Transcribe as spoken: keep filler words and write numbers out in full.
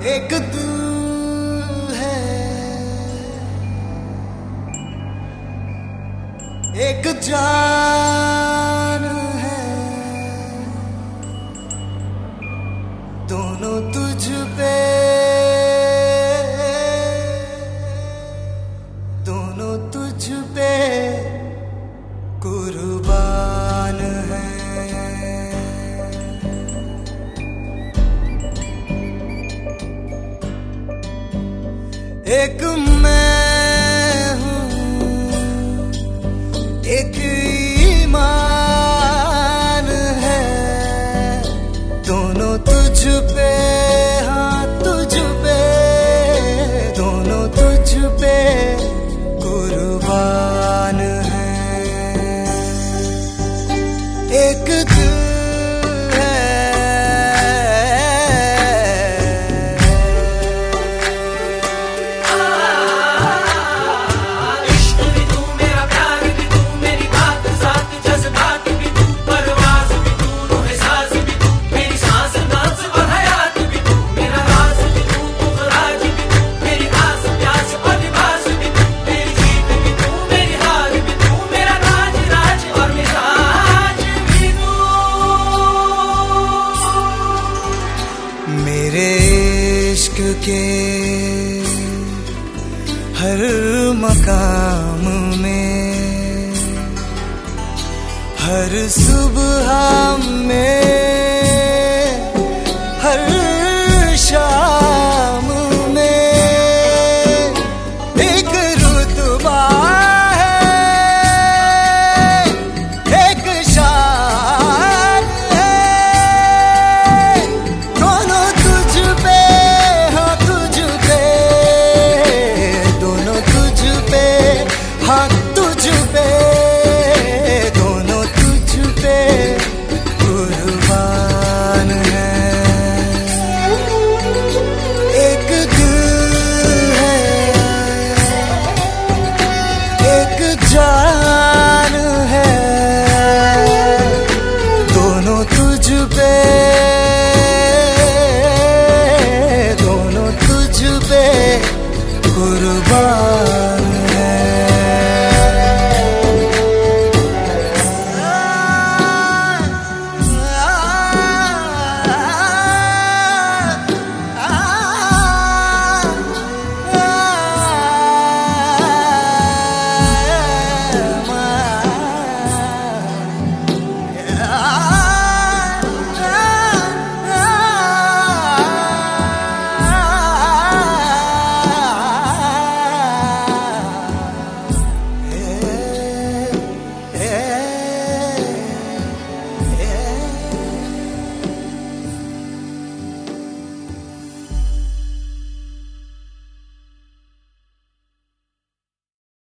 एक दिल है, एक जान है, दोनों तुझ पे, दोनों तुझ पे कुर्बान है। एक मैं हूँ, एक ईमान है, दोनों तुझ पे, हाँ तुझ पे, दोनों तुझ पे कुर्बान है। एक दिल इश्क के हर मकाम में, हर सुबह में